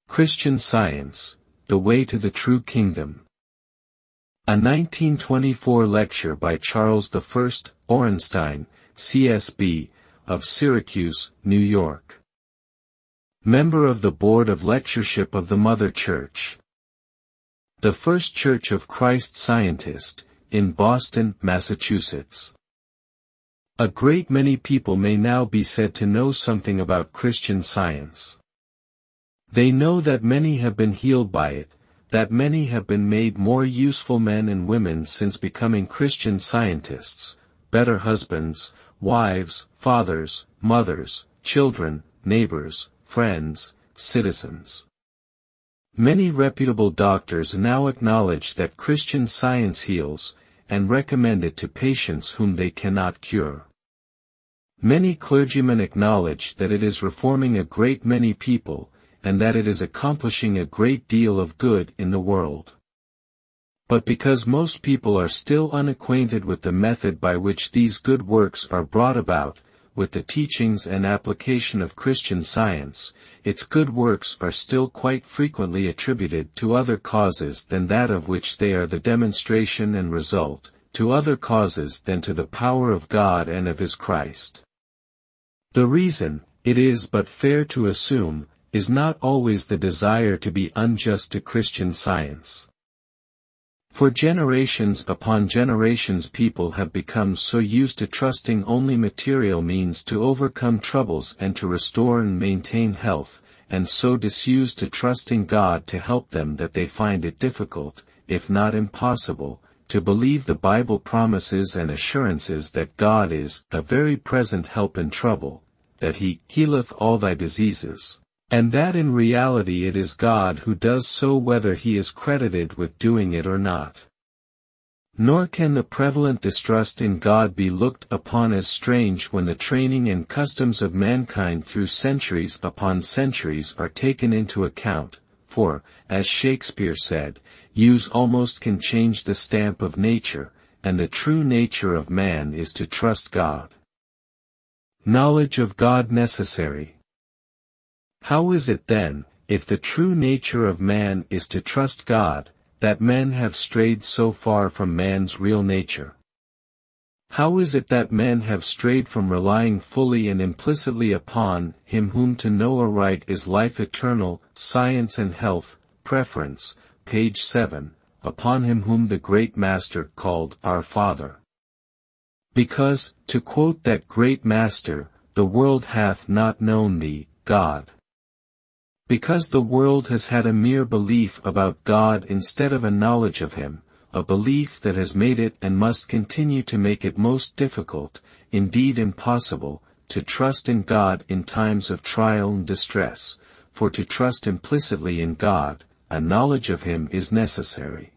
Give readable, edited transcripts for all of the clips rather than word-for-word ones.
Christian Science, The Way to the True Kingdom. A 1924 lecture by Charles I. Orenstein, CSB, of Syracuse, New York. Member of the Board of Lectureship of the Mother Church. The First Church of Christ Scientist, in Boston, Massachusetts. A great many people may now be said to know something about Christian Science. They know that many have been healed by it, that many have been made more useful men and women since becoming Christian Scientists, better husbands, wives, fathers, mothers, children, neighbors, friends, citizens. Many reputable doctors now acknowledge that Christian Science heals, and recommend it to patients whom they cannot cure. Many clergymen acknowledge that it is reforming a great many people, and that it is accomplishing a great deal of good in the world. But because most people are still unacquainted with the method by which these good works are brought about, with the teachings and application of Christian Science, its good works are still quite frequently attributed to other causes than that of which they are the demonstration and result, to other causes than to the power of God and of His Christ. The reason, it is but fair to assume, is not always the desire to be unjust to Christian Science. For generations upon generations people have become so used to trusting only material means to overcome troubles and to restore and maintain health, and so disused to trusting God to help them that they find it difficult, if not impossible, to believe the Bible promises and assurances that God is a very present help in trouble, that He healeth all thy diseases. And that in reality it is God who does so whether he is credited with doing it or not. Nor can the prevalent distrust in God be looked upon as strange when the training and customs of mankind through centuries upon centuries are taken into account, for, as Shakespeare said, use almost can change the stamp of nature, and the true nature of man is to trust God. Knowledge of God necessary. How is it then, if the true nature of man is to trust God, that men have strayed so far from man's real nature? How is it that men have strayed from relying fully and implicitly upon Him whom to know aright is life eternal, science and health, preference, page 7, upon Him whom the great Master called our Father? Because, to quote that great Master, the world hath not known thee, God. Because the world has had a mere belief about God instead of a knowledge of Him, a belief that has made it and must continue to make it most difficult, indeed impossible, to trust in God in times of trial and distress, for to trust implicitly in God, a knowledge of Him is necessary.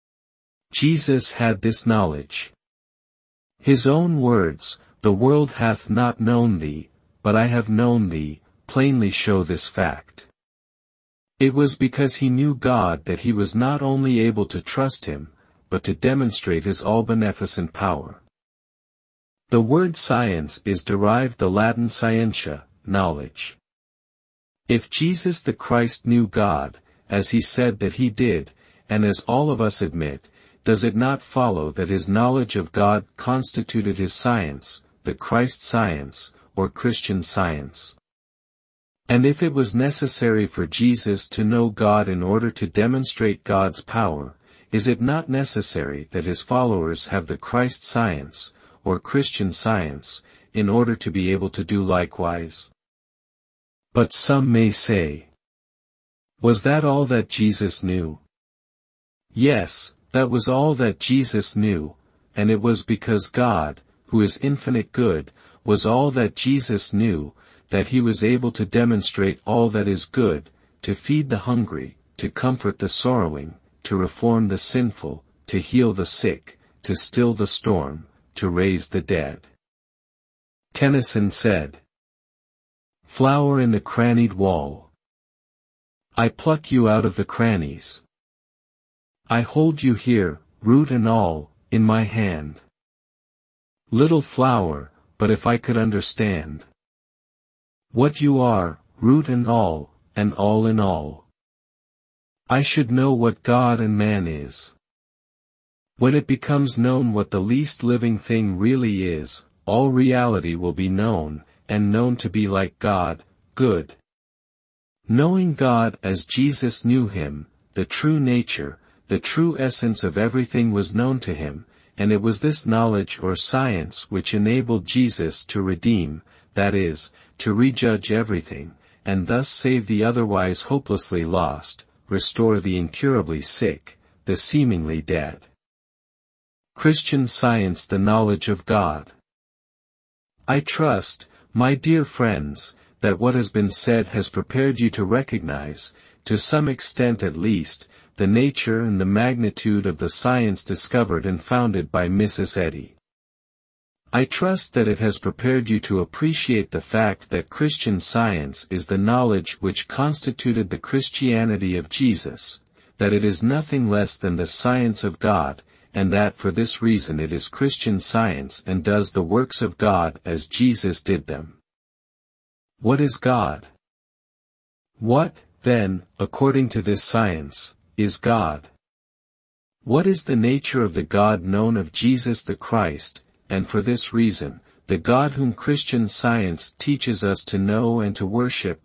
Jesus had this knowledge. His own words, "The world hath not known thee, but I have known thee," plainly show this fact. It was because he knew God that he was not only able to trust Him, but to demonstrate His all-beneficent power. The word science is derived the Latin scientia, knowledge. If Jesus the Christ knew God, as He said that He did, and as all of us admit, does it not follow that His knowledge of God constituted His science, the Christ science, or Christian Science? And if it was necessary for Jesus to know God in order to demonstrate God's power, is it not necessary that His followers have the Christ Science, or Christian Science, in order to be able to do likewise? But some may say, was that all that Jesus knew? Yes, that was all that Jesus knew, and it was because God, who is infinite good, was all that Jesus knew, that He was able to demonstrate all that is good, to feed the hungry, to comfort the sorrowing, to reform the sinful, to heal the sick, to still the storm, to raise the dead. Tennyson said, "Flower in the crannied wall. I pluck you out of the crannies. I hold you here, root and all, in my hand. Little flower, but if I could understand what you are, root and all in all. I should know what God and man is. When it becomes known what the least living thing really is, all reality will be known, and known to be like God, good. Knowing God as Jesus knew him, the true nature, the true essence of everything was known to him, and it was this knowledge or science which enabled Jesus to redeem, that is, to rejudge everything, and thus save the otherwise hopelessly lost, restore the incurably sick, the seemingly dead. Christian Science: the knowledge of God. I trust, my dear friends, that what has been said has prepared you to recognize, to some extent at least, the nature and the magnitude of the science discovered and founded by Mrs. Eddy. I trust that it has prepared you to appreciate the fact that Christian Science is the knowledge which constituted the Christianity of Jesus, that it is nothing less than the science of God, and that for this reason it is Christian Science and does the works of God as Jesus did them. What is God? What, then, according to this science, is God? What is the nature of the God known of Jesus the Christ, and for this reason, the God whom Christian Science teaches us to know and to worship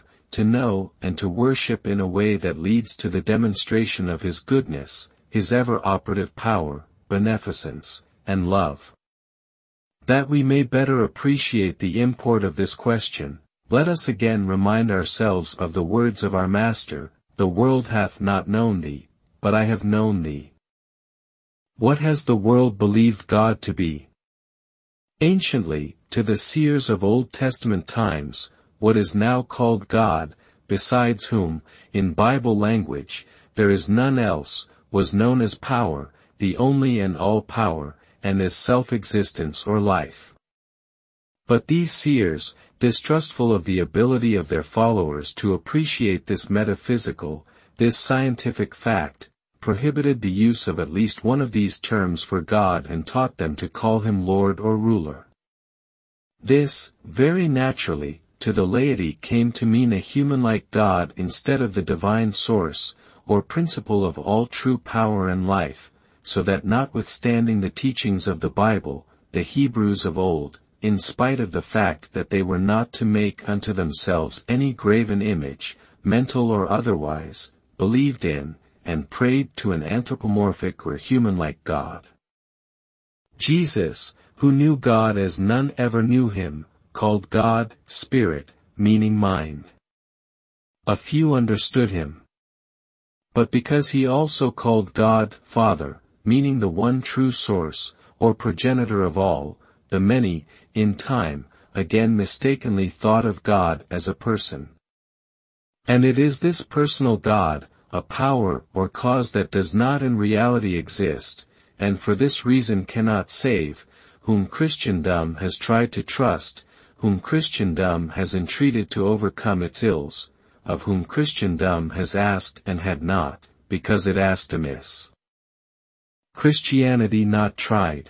in a way that leads to the demonstration of His goodness, His ever-operative power, beneficence, and love? That we may better appreciate the import of this question, let us again remind ourselves of the words of our Master, "The world hath not known thee, but I have known thee." What has the world believed God to be? Anciently, to the seers of Old Testament times, what is now called God, besides whom, in Bible language, there is none else, was known as power, the only and all power, and as self-existence or life. But these seers, distrustful of the ability of their followers to appreciate this metaphysical, this scientific fact, prohibited the use of at least one of these terms for God and taught them to call him Lord or ruler. This, very naturally, to the laity came to mean a human-like God instead of the divine source, or principle of all true power and life, so that notwithstanding the teachings of the Bible, the Hebrews of old, in spite of the fact that they were not to make unto themselves any graven image, mental or otherwise, believed in, and prayed to an anthropomorphic or human-like God. Jesus, who knew God as none ever knew him, called God, Spirit, meaning mind. A few understood him. But because he also called God, Father, meaning the one true source, or progenitor of all, the many, in time, again mistakenly thought of God as a person. And it is this personal God, a power or cause that does not in reality exist, and for this reason cannot save, whom Christendom has tried to trust, whom Christendom has entreated to overcome its ills, of whom Christendom has asked and had not, because it asked amiss. Christianity not tried.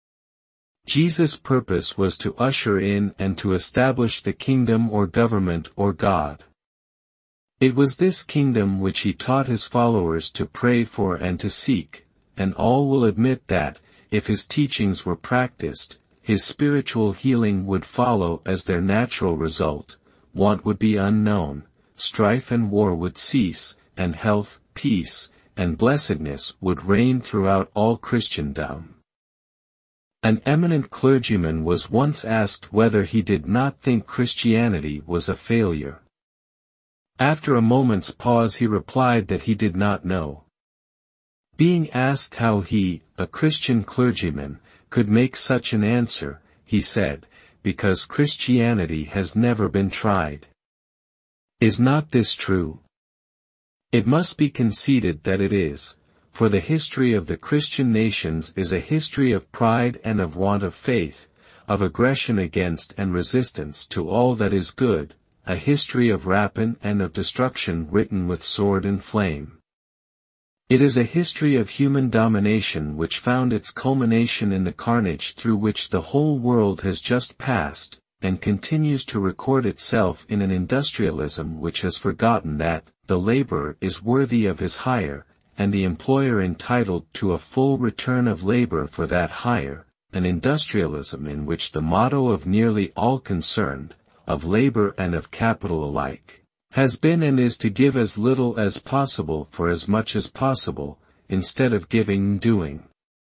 Jesus' purpose was to usher in and to establish the kingdom or government or God. It was this kingdom which he taught his followers to pray for and to seek, and all will admit that, if his teachings were practiced, his spiritual healing would follow as their natural result, want would be unknown, strife and war would cease, and health, peace, and blessedness would reign throughout all Christendom. An eminent clergyman was once asked whether he did not think Christianity was a failure. After a moment's pause he replied that he did not know. Being asked how he, a Christian clergyman, could make such an answer, he said, "Because Christianity has never been tried." Is not this true? It must be conceded that it is, for the history of the Christian nations is a history of pride and of want of faith, of aggression against and resistance to all that is good, a history of rapine and of destruction written with sword and flame. It is a history of human domination which found its culmination in the carnage through which the whole world has just passed, and continues to record itself in an industrialism which has forgotten that the laborer is worthy of his hire, and the employer entitled to a full return of labor for that hire, an industrialism in which the motto of nearly all concerned, of labor and of capital alike, has been and is to give as little as possible for as much as possible, instead of giving and doing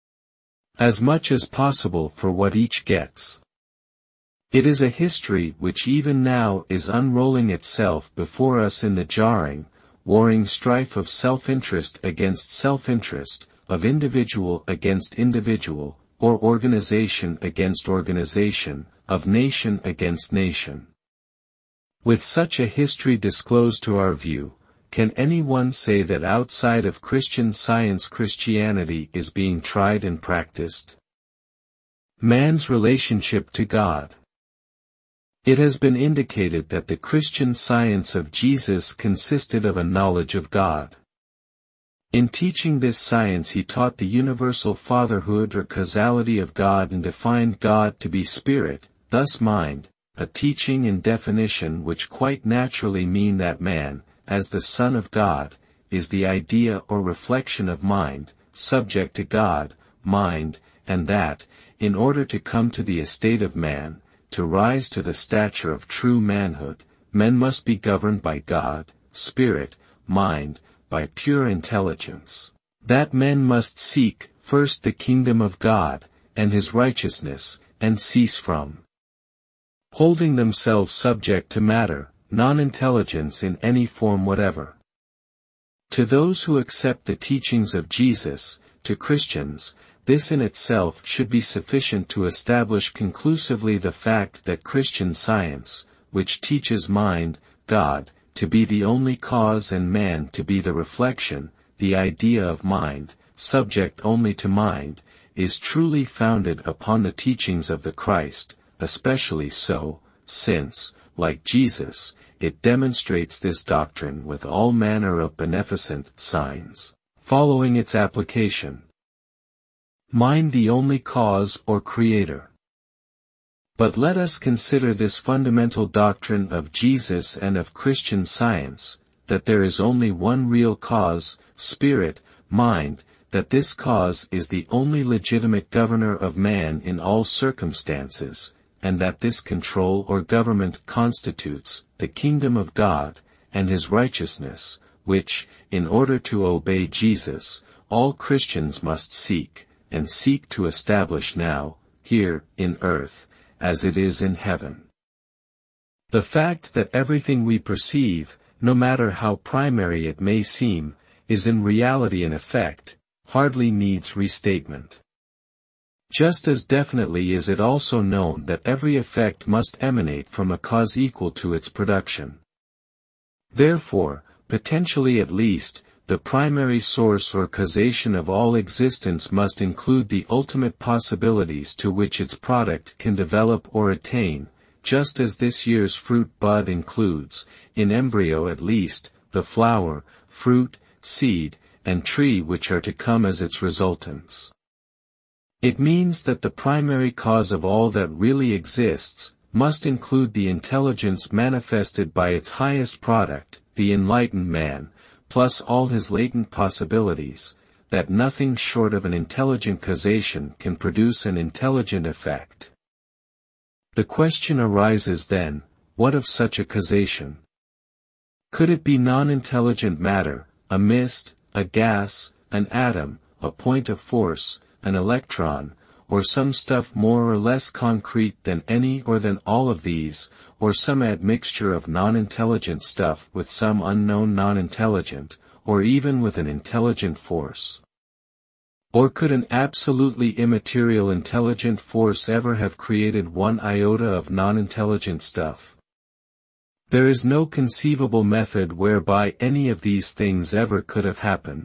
as much as possible for what each gets. It is a history which even now is unrolling itself before us in the jarring, warring strife of self-interest against self-interest, of individual against individual, or organization against organization, of nation against nation. With such a history disclosed to our view, can anyone say that outside of Christian Science Christianity is being tried and practiced? Man's relationship to God. It has been indicated that the Christian science of Jesus consisted of a knowledge of God. In teaching this science he taught the universal fatherhood or causality of God and defined God to be spirit, thus mind, a teaching and definition which quite naturally mean that man, as the Son of God, is the idea or reflection of mind, subject to God, mind, and that, in order to come to the estate of man, to rise to the stature of true manhood, men must be governed by God, spirit, mind, by pure intelligence. That men must seek, first the kingdom of God, and his righteousness, and cease from holding themselves subject to matter, non-intelligence in any form whatever. To those who accept the teachings of Jesus, to Christians, this in itself should be sufficient to establish conclusively the fact that Christian science, which teaches mind, God, to be the only cause and man to be the reflection, the idea of mind, subject only to mind, is truly founded upon the teachings of the Christ, especially so, since, like Jesus, it demonstrates this doctrine with all manner of beneficent signs, following its application. Mind the only cause or creator. But let us consider this fundamental doctrine of Jesus and of Christian science, that there is only one real cause, spirit, mind, that this cause is the only legitimate governor of man in all circumstances, and that this control or government constitutes the kingdom of God, and his righteousness, which, in order to obey Jesus, all Christians must seek, and seek to establish now, here, in earth, as it is in heaven. The fact that everything we perceive, no matter how primary it may seem, is in reality an effect, hardly needs restatement. Just as definitely is it also known that every effect must emanate from a cause equal to its production. Therefore, potentially at least, the primary source or causation of all existence must include the ultimate possibilities to which its product can develop or attain, just as this year's fruit bud includes, in embryo at least, the flower, fruit, seed, and tree which are to come as its resultants. It means that the primary cause of all that really exists, must include the intelligence manifested by its highest product, the enlightened man, plus all his latent possibilities, that nothing short of an intelligent causation can produce an intelligent effect. The question arises then, what of such a causation? Could it be non-intelligent matter, a mist, a gas, an atom, a point of force, an electron, or some stuff more or less concrete than any or than all of these, or some admixture of non-intelligent stuff with some unknown non-intelligent, or even with an intelligent force? Or could an absolutely immaterial intelligent force ever have created one iota of non-intelligent stuff? There is no conceivable method whereby any of these things ever could have happened.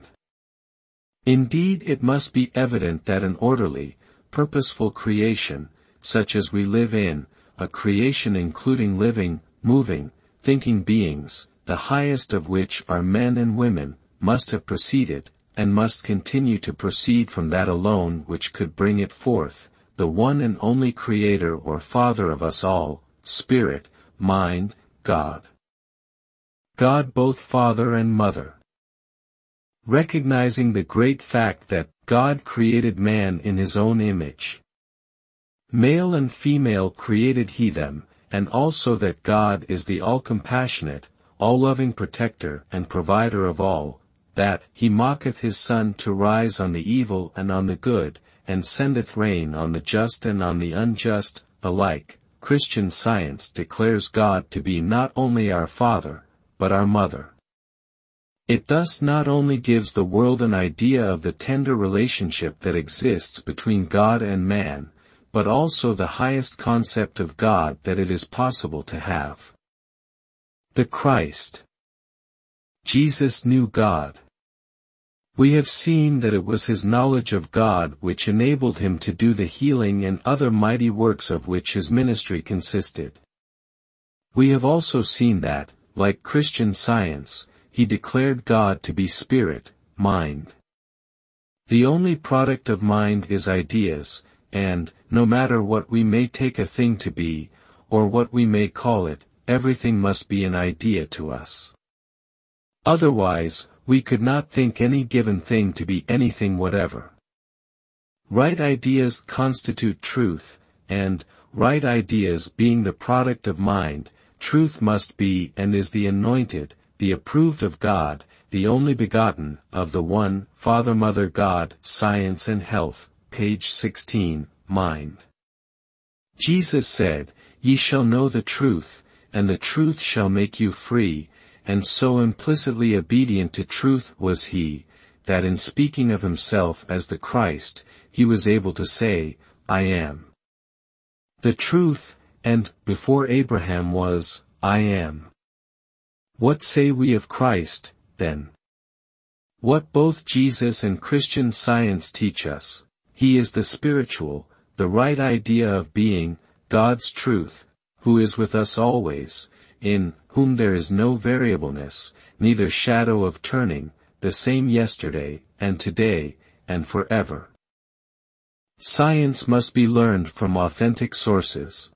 Indeed, it must be evident that an orderly, purposeful creation, such as we live in, a creation including living, moving, thinking beings, the highest of which are men and women, must have proceeded, and must continue to proceed from that alone which could bring it forth, the one and only Creator or Father of us all, Spirit, Mind, God. God both Father and Mother. Recognizing the great fact that God created man in his own image. Male and female created he them, and also that God is the all-compassionate, all-loving protector and provider of all, that he maketh his sun to rise on the evil and on the good, and sendeth rain on the just and on the unjust, alike. Christian Science declares God to be not only our Father, but our Mother. It thus not only gives the world an idea of the tender relationship that exists between God and man, but also the highest concept of God that it is possible to have. The Christ. Jesus knew God. We have seen that it was his knowledge of God which enabled him to do the healing and other mighty works of which his ministry consisted. We have also seen that, like Christian Science, he declared God to be spirit, mind. The only product of mind is ideas, and, no matter what we may take a thing to be, or what we may call it, everything must be an idea to us. Otherwise, we could not think any given thing to be anything whatever. Right ideas constitute truth, and, right ideas being the product of mind, truth must be and is the anointed, the approved of God, the only begotten, of the one, Father Mother God, Science and Health, page 16, Mind. Jesus said, Ye shall know the truth, and the truth shall make you free, and so implicitly obedient to truth was he, that in speaking of himself as the Christ, he was able to say, I am. The truth, and, before Abraham was, I am. What say we of Christ, then? What both Jesus and Christian Science teach us, he is the spiritual, the right idea of being, God's truth, who is with us always, in whom there is no variableness, neither shadow of turning, the same yesterday, and today, and forever. Science must be learned from authentic sources.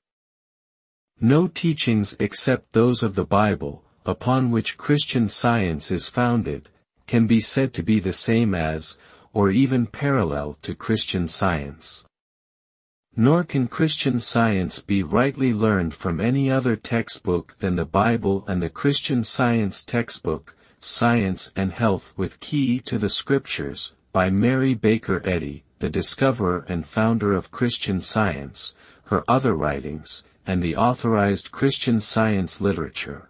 No teachings except those of the Bible, upon which Christian Science is founded, can be said to be the same as, or even parallel to Christian Science. Nor can Christian Science be rightly learned from any other textbook than the Bible and the Christian Science textbook, Science and Health with Key to the Scriptures, by Mary Baker Eddy, the discoverer and founder of Christian Science, her other writings, and the authorized Christian Science literature.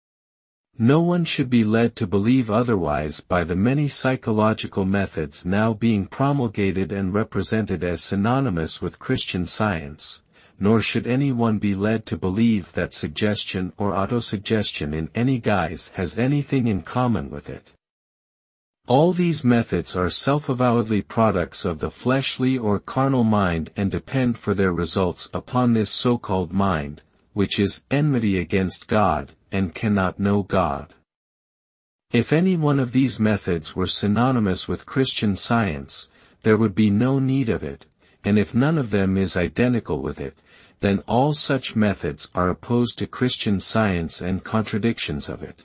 No one should be led to believe otherwise by the many psychological methods now being promulgated and represented as synonymous with Christian Science, nor should anyone be led to believe that suggestion or autosuggestion in any guise has anything in common with it. All these methods are self-avowedly products of the fleshly or carnal mind and depend for their results upon this so-called mind, which is enmity against God, and cannot know God. If any one of these methods were synonymous with Christian Science, there would be no need of it, and if none of them is identical with it, then all such methods are opposed to Christian Science and contradictions of it.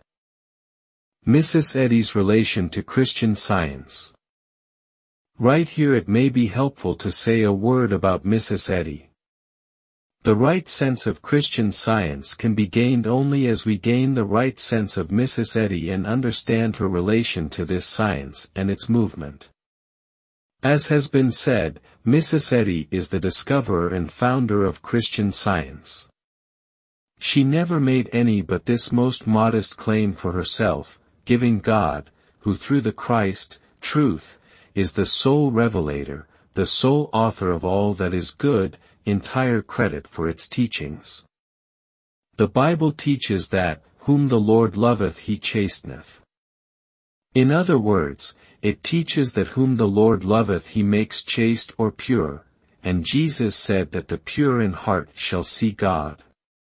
Mrs. Eddy's relation to Christian Science. Right here it may be helpful to say a word about Mrs. Eddy. The right sense of Christian Science can be gained only as we gain the right sense of Mrs. Eddy and understand her relation to this science and its movement. As has been said, Mrs. Eddy is the discoverer and founder of Christian Science. She never made any but this most modest claim for herself, giving God, who through the Christ, truth, is the sole revelator, the sole author of all that is good, entire credit for its teachings. The Bible teaches that, whom the Lord loveth he chasteneth. In other words, it teaches that whom the Lord loveth he makes chaste or pure, and Jesus said that the pure in heart shall see God.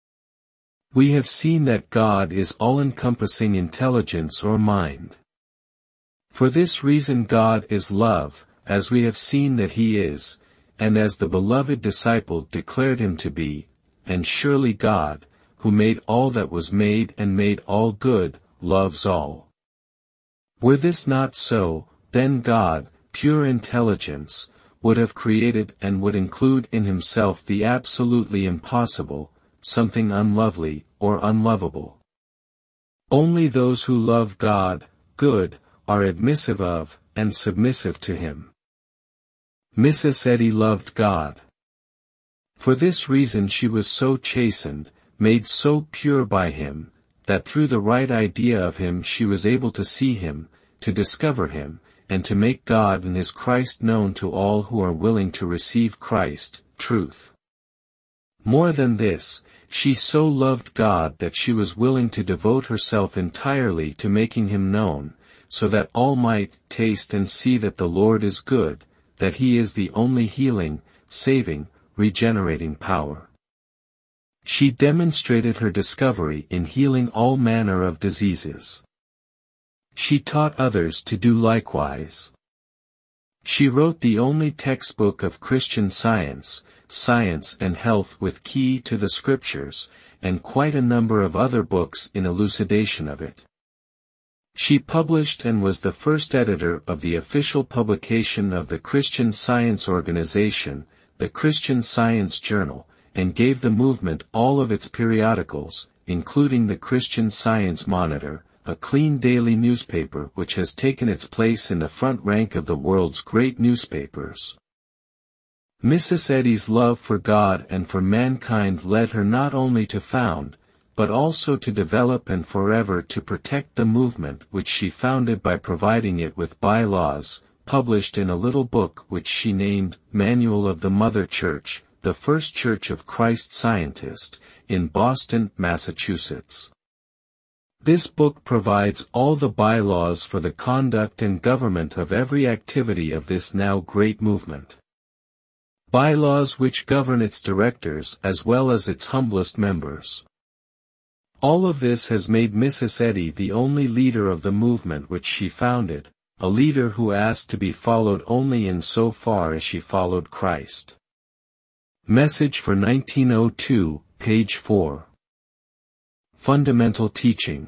We have seen that God is all-encompassing intelligence or mind. For this reason God is love, as we have seen that he is, and as the beloved disciple declared him to be, and surely God, who made all that was made and made all good, loves all. Were this not so, then God, pure intelligence, would have created and would include in himself the absolutely impossible, something unlovely, or unlovable. Only those who love God, good, are admissive of, and submissive to him. Mrs. Eddy loved God. For this reason she was so chastened, made so pure by him, that through the right idea of him she was able to see him, to discover him, and to make God and his Christ known to all who are willing to receive Christ, truth. More than this, she so loved God that she was willing to devote herself entirely to making him known, so that all might taste and see that the Lord is good, that he is the only healing, saving, regenerating power. She demonstrated her discovery in healing all manner of diseases. She taught others to do likewise. She wrote the only textbook of Christian science, Science and Health with Key to the Scriptures, and quite a number of other books in elucidation of it. She published and was the first editor of the official publication of the Christian Science organization, the Christian Science Journal, and gave the movement all of its periodicals, including the Christian Science Monitor, a clean daily newspaper which has taken its place in the front rank of the world's great newspapers. Mrs. Eddy's love for God and for mankind led her not only to found, but also to develop and forever to protect the movement which she founded by providing it with bylaws, published in a little book which she named Manual of the Mother Church, the First Church of Christ Scientist, in Boston, Massachusetts. This book provides all the bylaws for the conduct and government of every activity of this now great movement. Bylaws which govern its directors as well as its humblest members. All of this has made Mrs. Eddy the only leader of the movement which she founded, a leader who asked to be followed only in so far as she followed Christ. Message for 1902, page 4. Fundamental Teaching.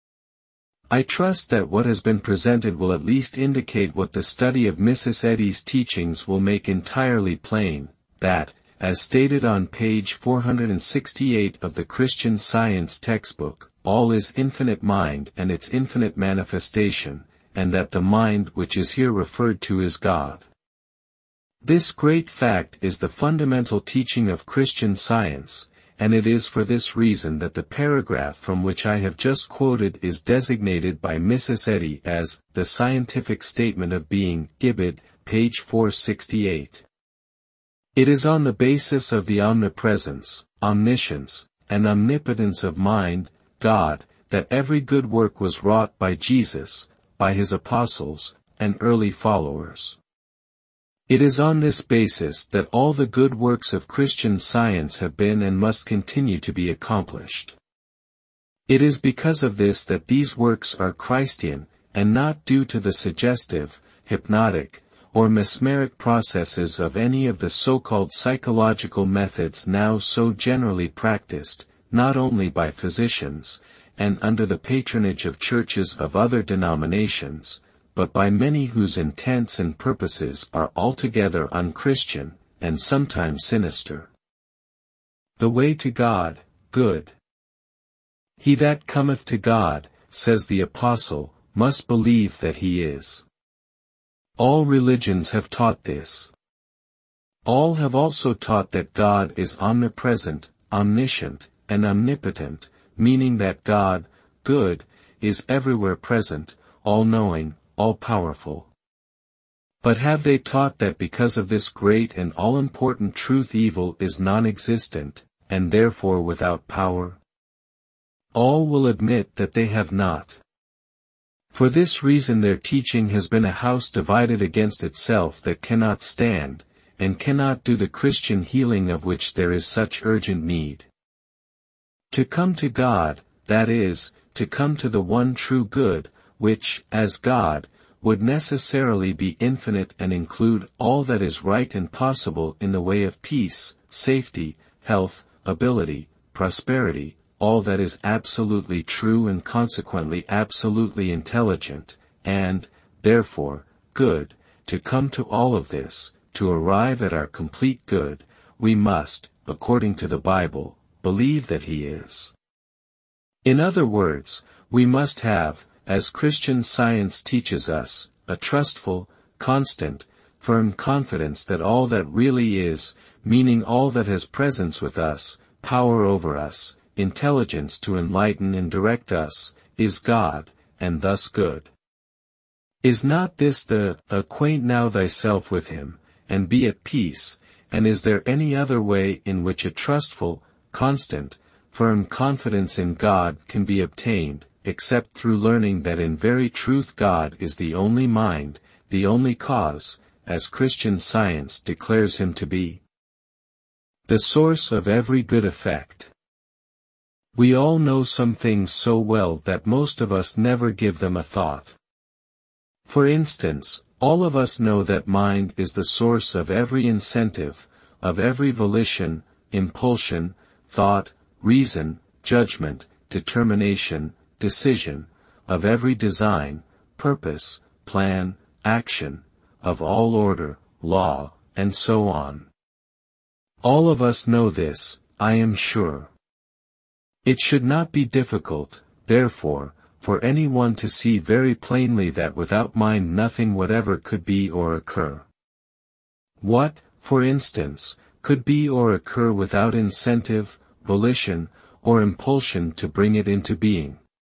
I trust that what has been presented will at least indicate what the study of Mrs. Eddy's teachings will make entirely plain, that, as stated on page 468 of the Christian Science textbook, all is infinite mind and its infinite manifestation, and that the mind which is here referred to is God. This great fact is the fundamental teaching of Christian Science, and it is for this reason that the paragraph from which I have just quoted is designated by Mrs. Eddy as the Scientific Statement of Being, Gibbon, page 468. It is on the basis of the omnipresence, omniscience, and omnipotence of mind, God, that every good work was wrought by Jesus, by his apostles, and early followers. It is on this basis that all the good works of Christian Science have been and must continue to be accomplished. It is because of this that these works are Christian, and not due to the suggestive, hypnotic, or mesmeric processes of any of the so-called psychological methods now so generally practiced, not only by physicians, and under the patronage of churches of other denominations, but by many whose intents and purposes are altogether unchristian, and sometimes sinister. The way to God, good. He that cometh to God, says the Apostle, must believe that he is. All religions have taught this. All have also taught that God is omnipresent, omniscient, and omnipotent, meaning that God, good, is everywhere present, all-knowing, all-powerful. But have they taught that because of this great and all-important truth evil is non-existent, and therefore without power? All will admit that they have not. For this reason their teaching has been a house divided against itself that cannot stand, and cannot do the Christian healing of which there is such urgent need. To come to God, that is, to come to the one true good, which, as God, would necessarily be infinite and include all that is right and possible in the way of peace, safety, health, ability, prosperity, all that is absolutely true and consequently absolutely intelligent, and, therefore, good. To come to all of this, to arrive at our complete good, we must, according to the Bible, believe that He is. In other words, we must have, as Christian Science teaches us, a trustful, constant, firm confidence that all that really is, meaning all that has presence with us, power over us, intelligence to enlighten and direct us, is God, and thus good. Is not this the, acquaint now thyself with Him, and be at peace, and is there any other way in which a trustful, constant, firm confidence in God can be obtained, except through learning that in very truth God is the only mind, the only cause, as Christian Science declares Him to be? The source of every good effect. We all know some things so well that most of us never give them a thought. For instance, all of us know that mind is the source of every incentive, of every volition, impulsion, thought, reason, judgment, determination, decision, of every design, purpose, plan, action, of all order, law, and so on. All of us know this, I am sure. It should not be difficult, therefore, for anyone to see very plainly that without mind nothing whatever could be or occur. What, for instance, could be or occur without incentive, volition, or impulsion to bring it into being?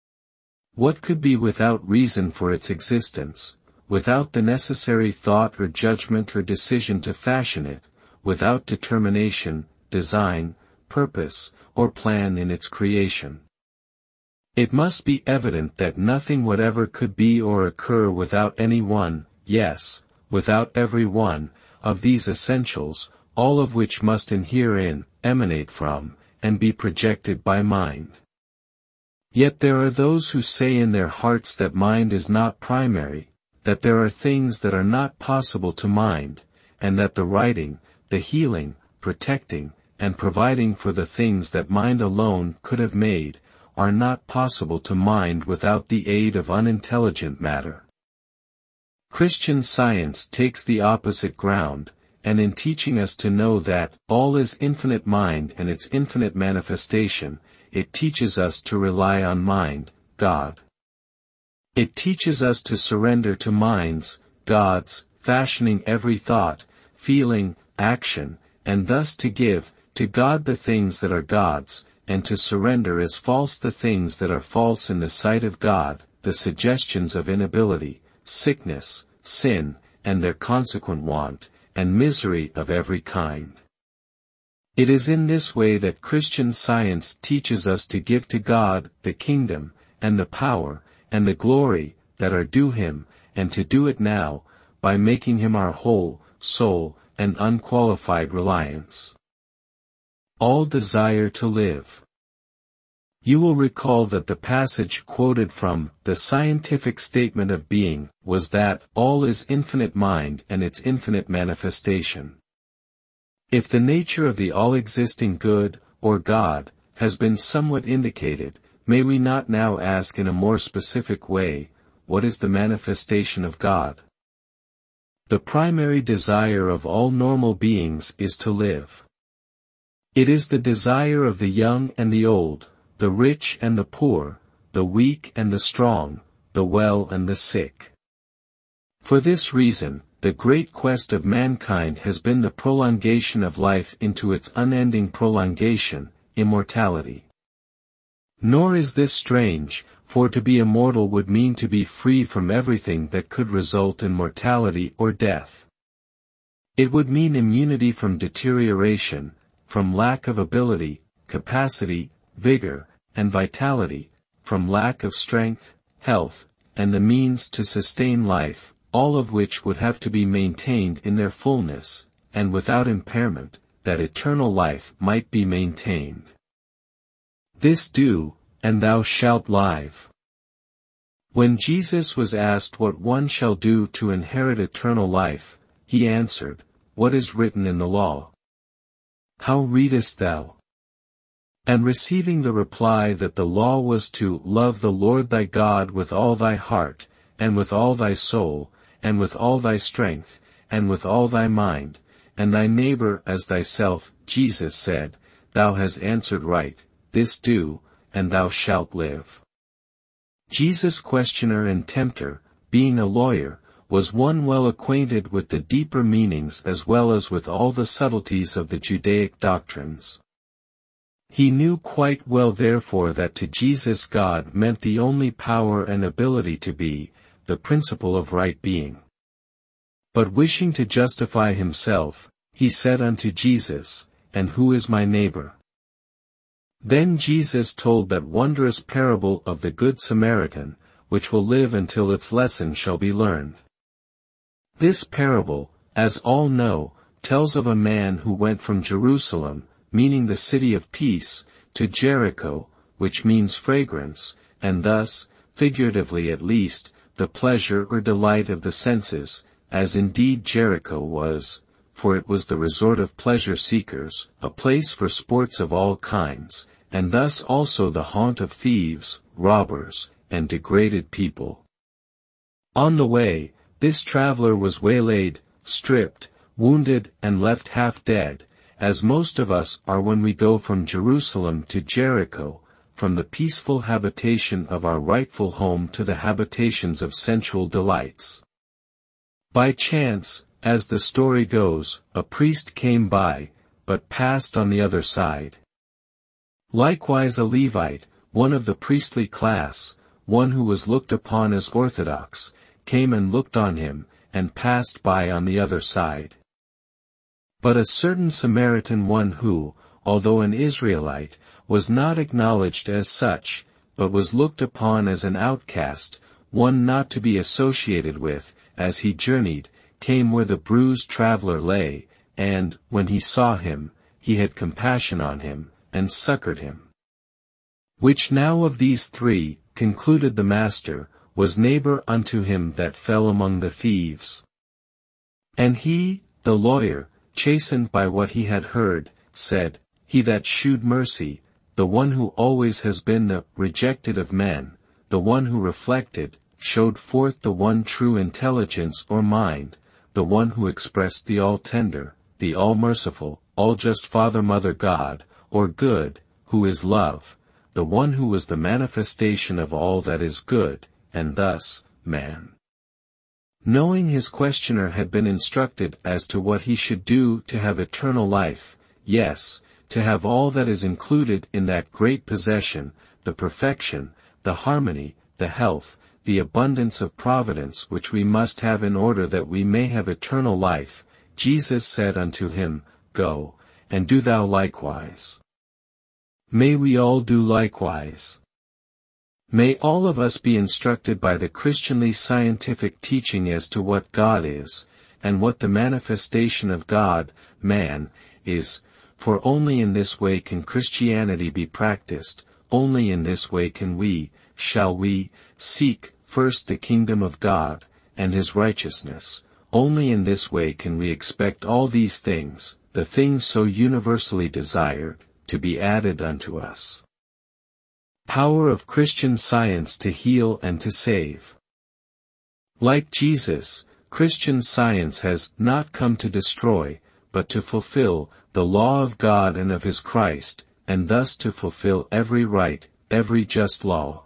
What could be without reason for its existence, without the necessary thought or judgment or decision to fashion it, without determination, design, purpose, or plan in its creation? It must be evident that nothing whatever could be or occur without any one, yes, without every one, of these essentials, all of which must inhere in, emanate from, and be projected by mind. Yet there are those who say in their hearts that mind is not primary, that there are things that are not possible to mind, and that the writing, the healing, protecting, and providing for the things that mind alone could have made, are not possible to mind without the aid of unintelligent matter. Christian Science takes the opposite ground, and in teaching us to know that all is infinite mind and its infinite manifestation, it teaches us to rely on mind, God. It teaches us to surrender to minds, God's, fashioning every thought, feeling, action, and thus to give, to God the things that are God's, and to surrender as false the things that are false in the sight of God, the suggestions of inability, sickness, sin, and their consequent want, and misery of every kind. It is in this way that Christian Science teaches us to give to God the kingdom, and the power, and the glory, that are due Him, and to do it now, by making Him our whole, sole, and unqualified reliance. All desire to live. You will recall that the passage quoted from The Scientific Statement of Being was that all is infinite mind and its infinite manifestation. If the nature of the all-existing good, or God, has been somewhat indicated, may we not now ask in a more specific way, what is the manifestation of God? The primary desire of all normal beings is to live. It is the desire of the young and the old, the rich and the poor, the weak and the strong, the well and the sick. For this reason, the great quest of mankind has been the prolongation of life into its unending prolongation, immortality. Nor is this strange, for to be immortal would mean to be free from everything that could result in mortality or death. It would mean immunity from deterioration, from lack of ability, capacity, vigor, and vitality, from lack of strength, health, and the means to sustain life, all of which would have to be maintained in their fullness, and without impairment, that eternal life might be maintained. This do, and thou shalt live. When Jesus was asked what one shall do to inherit eternal life, he answered, What is written in the law? How readest thou? And receiving the reply that the law was to love the Lord thy God with all thy heart, and with all thy soul, and with all thy strength, and with all thy mind, and thy neighbor as thyself, Jesus said, Thou hast answered right, this do, and thou shalt live. Jesus' questioner and tempter, being a lawyer, was one well acquainted with the deeper meanings as well as with all the subtleties of the Judaic doctrines. He knew quite well therefore that to Jesus God meant the only power and ability to be, the principle of right being. But wishing to justify himself, he said unto Jesus, And who is my neighbor? Then Jesus told that wondrous parable of the Good Samaritan, which will live until its lesson shall be learned. This parable, as all know, tells of a man who went from Jerusalem, meaning the city of peace, to Jericho, which means fragrance, and thus, figuratively at least, the pleasure or delight of the senses, as indeed Jericho was, for it was the resort of pleasure seekers, a place for sports of all kinds, and thus also the haunt of thieves, robbers, and degraded people. On the way, this traveler was waylaid, stripped, wounded and left half dead, as most of us are when we go from Jerusalem to Jericho, from the peaceful habitation of our rightful home to the habitations of sensual delights. By chance, as the story goes, a priest came by, but passed on the other side. Likewise a Levite, one of the priestly class, one who was looked upon as orthodox, came and looked on him, and passed by on the other side. But a certain Samaritan one who, although an Israelite, was not acknowledged as such, but was looked upon as an outcast, one not to be associated with, as he journeyed, came where the bruised traveler lay, and, when he saw him, he had compassion on him, and succored him. Which now of these three, concluded the master, was neighbor unto him that fell among the thieves. And he, the lawyer, chastened by what he had heard, said, He that shewed mercy, the one who always has been the rejected of men, the one who reflected, showed forth the one true intelligence or mind, the one who expressed the all-tender, the all-merciful, all-just Father-Mother God, or good, who is love, the one who was the manifestation of all that is good, and thus, man. Knowing his questioner had been instructed as to what he should do to have eternal life, yes, to have all that is included in that great possession, the perfection, the harmony, the health, the abundance of providence which we must have in order that we may have eternal life, Jesus said unto him, Go, and do thou likewise. May we all do likewise. May all of us be instructed by the Christianly scientific teaching as to what God is, and what the manifestation of God, man, is, for only in this way can Christianity be practiced, only in this way can we, shall we, seek first the kingdom of God, and his righteousness, only in this way can we expect all these things, the things so universally desired, to be added unto us. Power of Christian Science to heal and to save. Like Jesus, Christian Science has not come to destroy, but to fulfill, the law of God and of his Christ, and thus to fulfill every right, every just law.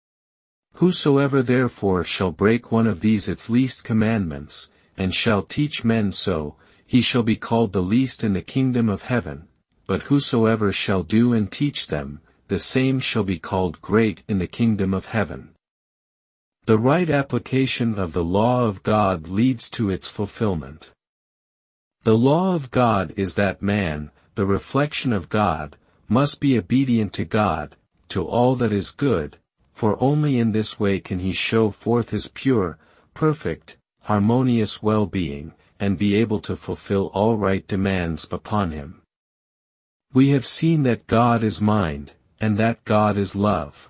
Whosoever therefore shall break one of these its least commandments, and shall teach men so, he shall be called the least in the kingdom of heaven, but whosoever shall do and teach them, the same shall be called great in the kingdom of heaven. The right application of the law of God leads to its fulfillment. The law of God is that man, the reflection of God, must be obedient to God, to all that is good, for only in this way can he show forth his pure, perfect, harmonious well-being, and be able to fulfill all right demands upon him. We have seen that God is mind, and that God is love.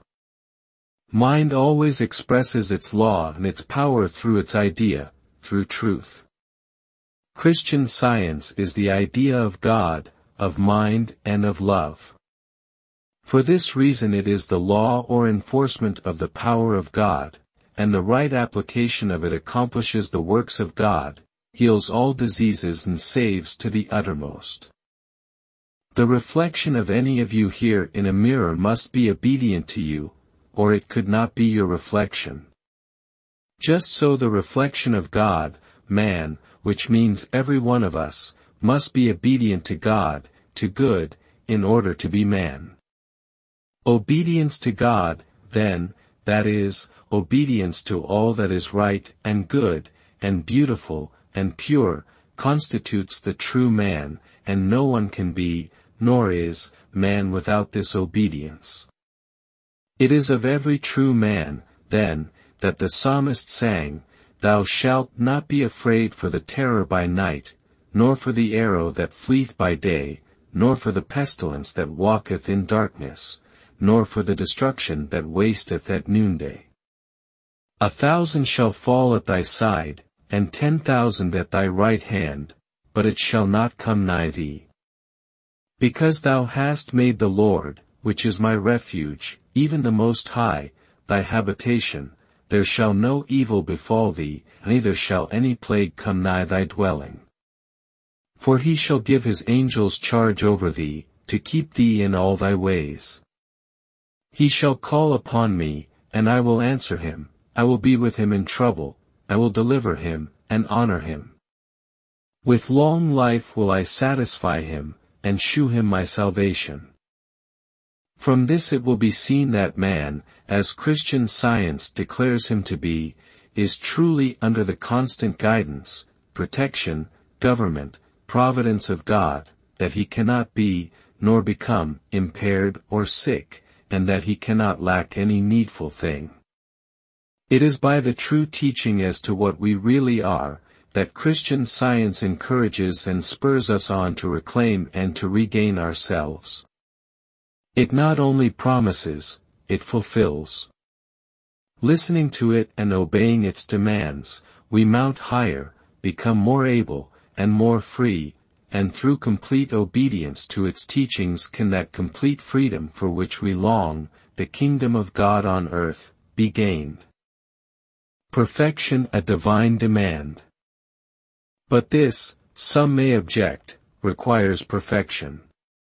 Mind always expresses its law and its power through its idea, through truth. Christian Science is the idea of God, of mind and of love. For this reason it is the law or enforcement of the power of God, and the right application of it accomplishes the works of God, heals all diseases and saves to the uttermost. The reflection of any of you here in a mirror must be obedient to you, or it could not be your reflection. Just so the reflection of God, man, which means every one of us, must be obedient to God, to good, in order to be man. Obedience to God, then, that is, obedience to all that is right and good, and beautiful, and pure, constitutes the true man, and no one can be, nor is, man without this obedience. It is of every true man, then, that the psalmist sang, "Thou shalt not be afraid for the terror by night, nor for the arrow that fleeth by day, nor for the pestilence that walketh in darkness, nor for the destruction that wasteth at noonday. 1,000 shall fall at thy side, and 10,000 at thy right hand, but it shall not come nigh thee. Because thou hast made the Lord, which is my refuge, even the Most High, thy habitation, there shall no evil befall thee, neither shall any plague come nigh thy dwelling. For he shall give his angels charge over thee, to keep thee in all thy ways. He shall call upon me, and I will answer him, I will be with him in trouble, I will deliver him, and honor him. With long life will I satisfy him, and shew him my salvation." From this it will be seen that man, as Christian Science declares him to be, is truly under the constant guidance, protection, government, providence of God, that he cannot be, nor become, impaired or sick, and that he cannot lack any needful thing. It is by the true teaching as to what we really are, that Christian Science encourages and spurs us on to reclaim and to regain ourselves. It not only promises, it fulfills. Listening to it and obeying its demands, we mount higher, become more able, and more free, and through complete obedience to its teachings can that complete freedom for which we long, the kingdom of God on earth, be gained. Perfection a divine demand. But this, some may object, requires perfection.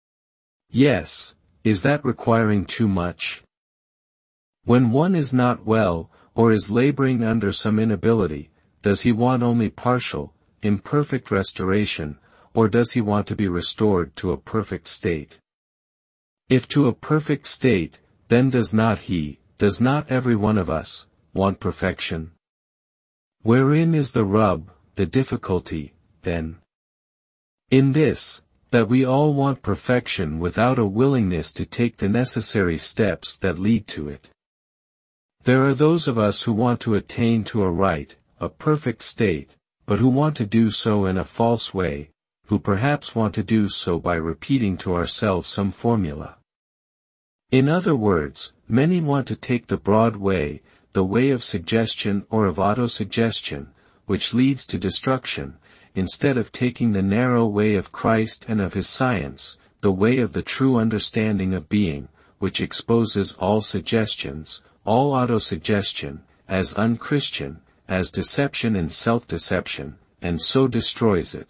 Yes, is that requiring too much? When one is not well, or is laboring under some inability, does he want only partial, imperfect restoration, or does he want to be restored to a perfect state? If to a perfect state, then does not every one of us, want perfection? Wherein is the rub, the difficulty, then? In this, that we all want perfection without a willingness to take the necessary steps that lead to it. There are those of us who want to attain to a perfect state, but who want to do so in a false way, who perhaps want to do so by repeating to ourselves some formula. In other words, many want to take the broad way, the way of suggestion or of autosuggestion, which leads to destruction, instead of taking the narrow way of Christ and of his science, the way of the true understanding of being, which exposes all suggestions, all autosuggestion, as unchristian, as deception and self-deception, and so destroys it.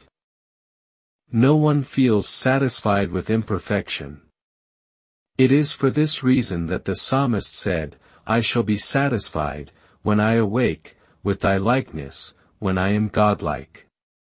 No one feels satisfied with imperfection. It is for this reason that the psalmist said, "I shall be satisfied, when I awake, with thy likeness, when I am godlike."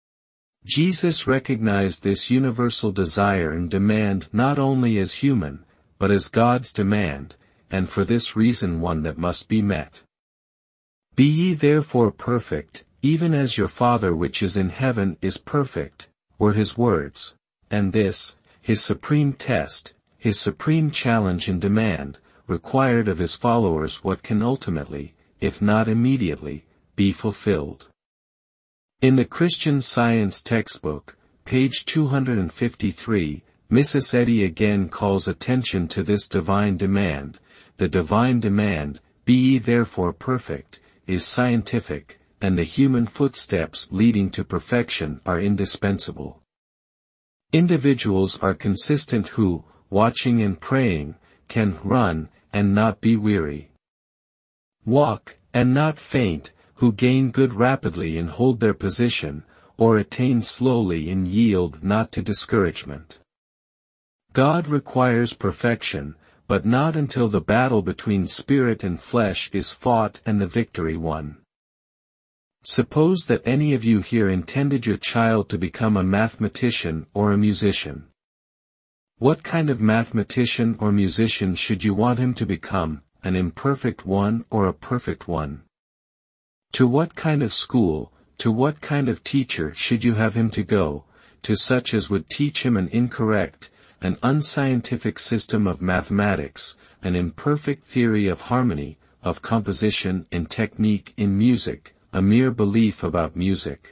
Jesus recognized this universal desire and demand not only as human, but as God's demand, and for this reason one that must be met. "Be ye therefore perfect, even as your Father which is in heaven is perfect," were his words, and this, his supreme test, his supreme challenge and demand, required of his followers what can ultimately, if not immediately, be fulfilled. In the Christian Science textbook, page 253, Mrs. Eddy again calls attention to this divine demand. The divine demand, "Be ye therefore perfect," is scientific, and the human footsteps leading to perfection are indispensable. Individuals are consistent who, watching and praying, can run, and not be weary. Walk, and not faint, who gain good rapidly and hold their position, or attain slowly and yield not to discouragement. God requires perfection, but not until the battle between spirit and flesh is fought and the victory won. Suppose that any of you here intended your child to become a mathematician or a musician. What kind of mathematician or musician should you want him to become, an imperfect one or a perfect one? To what kind of school, to what kind of teacher should you have him to go, to such as would teach him an incorrect, an unscientific system of mathematics, an imperfect theory of harmony, of composition and technique in music, a mere belief about music?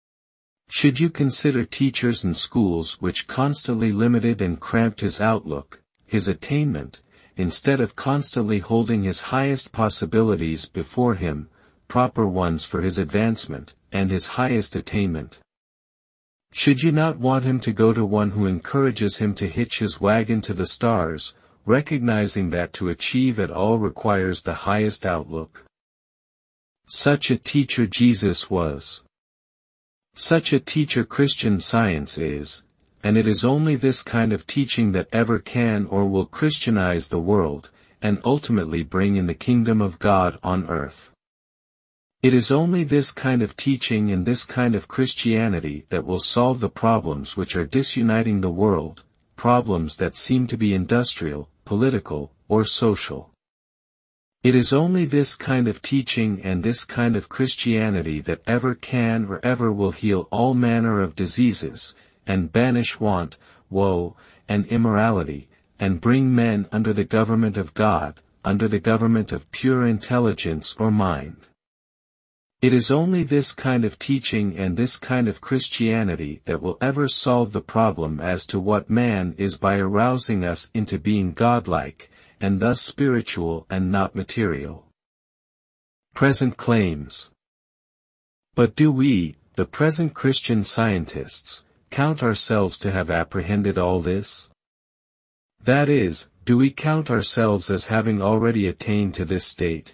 Should you consider teachers and schools which constantly limited and cramped his outlook, his attainment, instead of constantly holding his highest possibilities before him, proper ones for his advancement, and his highest attainment? Should you not want him to go to one who encourages him to hitch his wagon to the stars, recognizing that to achieve it all requires the highest outlook? Such a teacher Jesus was. Such a teacher Christian Science is, and it is only this kind of teaching that ever can or will Christianize the world, and ultimately bring in the kingdom of God on earth. It is only this kind of teaching and this kind of Christianity that will solve the problems which are disuniting the world, problems that seem to be industrial, political, or social. It is only this kind of teaching and this kind of Christianity that ever can or ever will heal all manner of diseases, and banish want, woe, and immorality, and bring men under the government of God, under the government of pure intelligence or mind. It is only this kind of teaching and this kind of Christianity that will ever solve the problem as to what man is by arousing us into being godlike, and thus spiritual and not material. Present claims. But do we, the present Christian scientists, count ourselves to have apprehended all this? That is, do we count ourselves as having already attained to this state?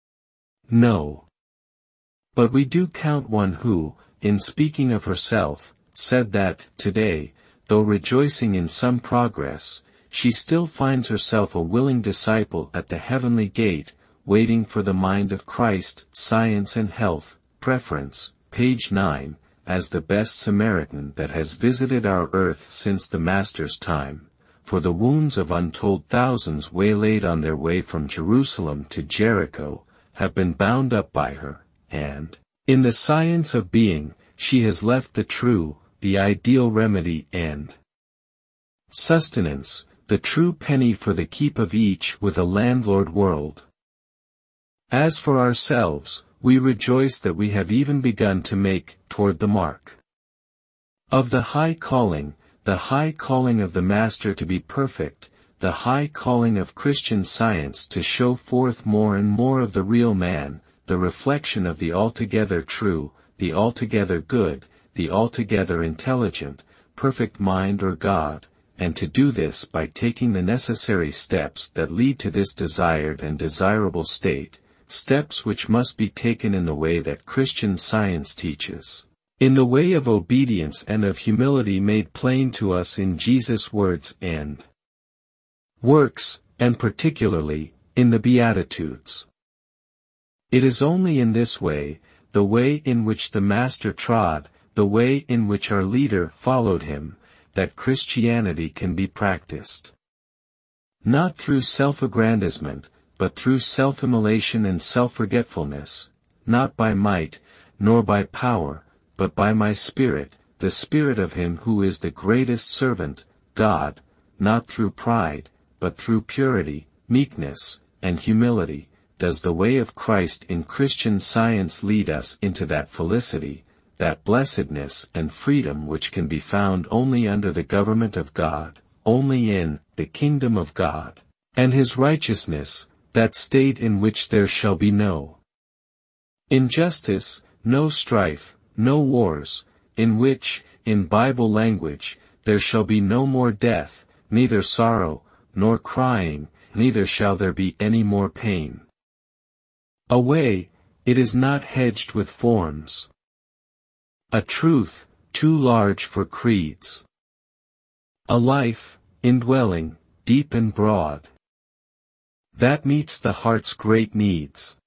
No. But we do count one who, in speaking of herself, said that, today, though rejoicing in some progress, she still finds herself a willing disciple at the heavenly gate, waiting for the mind of Christ, science and health, preference, page 9, as the best Samaritan that has visited our earth since the Master's time, for the wounds of untold thousands waylaid on their way from Jerusalem to Jericho, have been bound up by her, and, in the science of being, she has left the true, the ideal remedy and sustenance, the true penny for the keep of each with a landlord world. As for ourselves, we rejoice that we have even begun to make toward the mark of the high calling of the Master to be perfect, the high calling of Christian Science to show forth more and more of the real man, the reflection of the altogether true, the altogether good, the altogether intelligent, perfect mind or God, and to do this by taking the necessary steps that lead to this desired and desirable state, steps which must be taken in the way that Christian Science teaches, in the way of obedience and of humility made plain to us in Jesus' words and works, and particularly, in the Beatitudes. It is only in this way, the way in which the Master trod, the way in which our leader followed him, that Christianity can be practiced. Not through self-aggrandizement, but through self-immolation and self-forgetfulness, not by might, nor by power, but by my Spirit, the Spirit of Him who is the greatest servant, God, not through pride, but through purity, meekness, and humility, does the way of Christ in Christian Science lead us into that felicity, that blessedness and freedom which can be found only under the government of God, only in the kingdom of God, and His righteousness, that state in which there shall be no injustice, no strife, no wars, in which, in Bible language, there shall be no more death, neither sorrow, nor crying, neither shall there be any more pain. A way, it is not hedged with thorns. A truth, too large for creeds. A life, indwelling, deep and broad. That meets the heart's great needs.